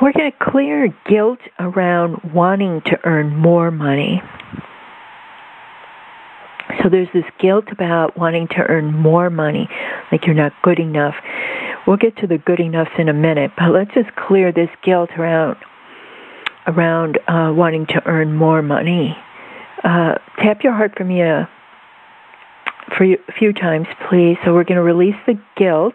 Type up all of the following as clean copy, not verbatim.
We're going to clear guilt around wanting to earn more money. So there's this guilt about wanting to earn more money, like you're not good enough. We'll get to the good enoughs in a minute, but let's just clear this guilt around wanting to earn more money. Tap your heart for me a few times, please. So we're going to release the guilt.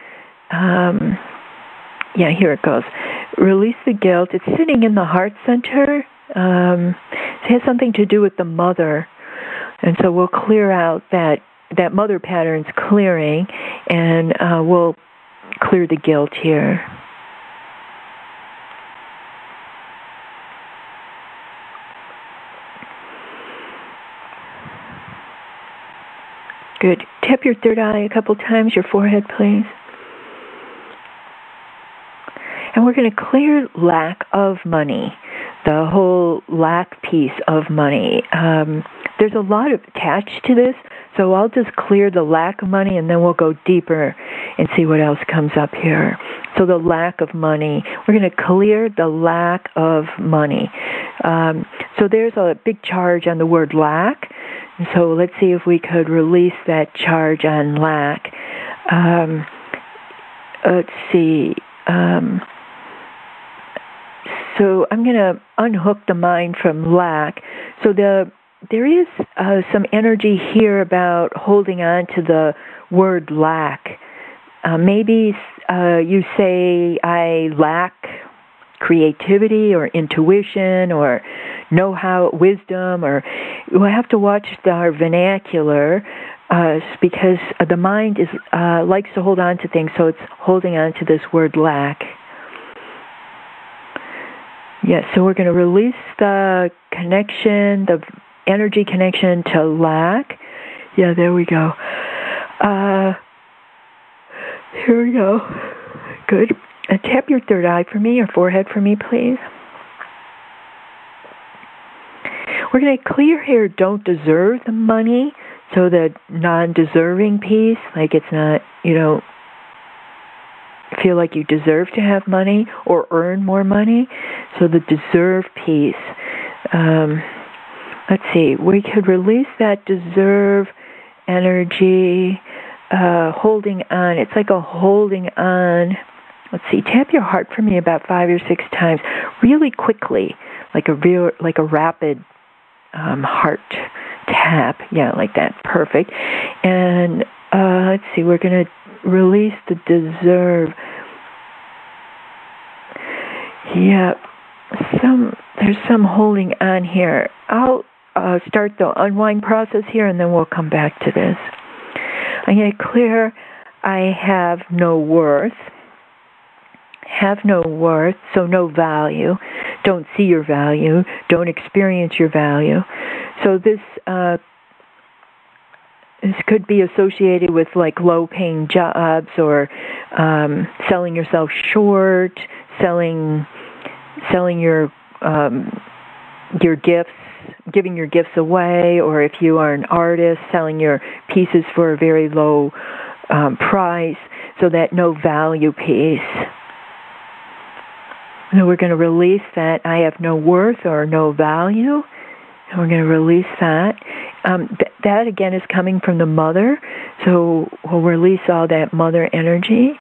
Yeah, here it goes. Release the guilt. It's sitting in the heart center. It has something to do with the mother. And so we'll clear out that mother pattern's clearing, and we'll clear the guilt here. Good. Tap your third eye a couple times, your forehead, please. And we're going to clear lack of money, the whole lack piece of money. There's a lot attached to this, so I'll just clear the lack of money, and then we'll go deeper and see what else comes up here. So the lack of money, we're going to clear the lack of money. So there's a big charge on the word lack. So let's see if we could release that charge on lack. Let's see. So I'm going to unhook the mind from lack. So there is some energy here about holding on to the word lack. Maybe you say, I lack creativity or intuition or know-how, wisdom, or we'll have to watch our vernacular because the mind likes to hold on to things, so it's holding on to this word lack. Yes, so we're going to release the connection, the energy connection to lack. Yeah, there we go. Here we go. Good. Tap your third eye for me, your forehead for me, please. We're going to clear here, don't deserve the money. So the non-deserving piece, like it's not, you don't feel like you deserve to have money or earn more money. So the deserve piece, let's see, we could release that deserve energy, holding on. It's like a holding on. Let's see, tap your heart for me about 5 or 6 times, really quickly, like a rapid heart tap. Yeah, like that. Perfect. And let's see, we're going to release the deserve. Yeah, there's some holding on here. I'll start the unwind process here, and then we'll come back to this. I'm going to clear, I have no worth. Have no worth, so no value. Don't see your value. Don't experience your value. So this could be associated with like low-paying jobs or selling yourself short, selling your gifts, giving your gifts away, or if you are an artist, selling your pieces for a very low price. So that no value piece. So we're going to release that I have no worth or no value. And we're going to release that. That, again, is coming from the mother. So we'll release all that mother energy.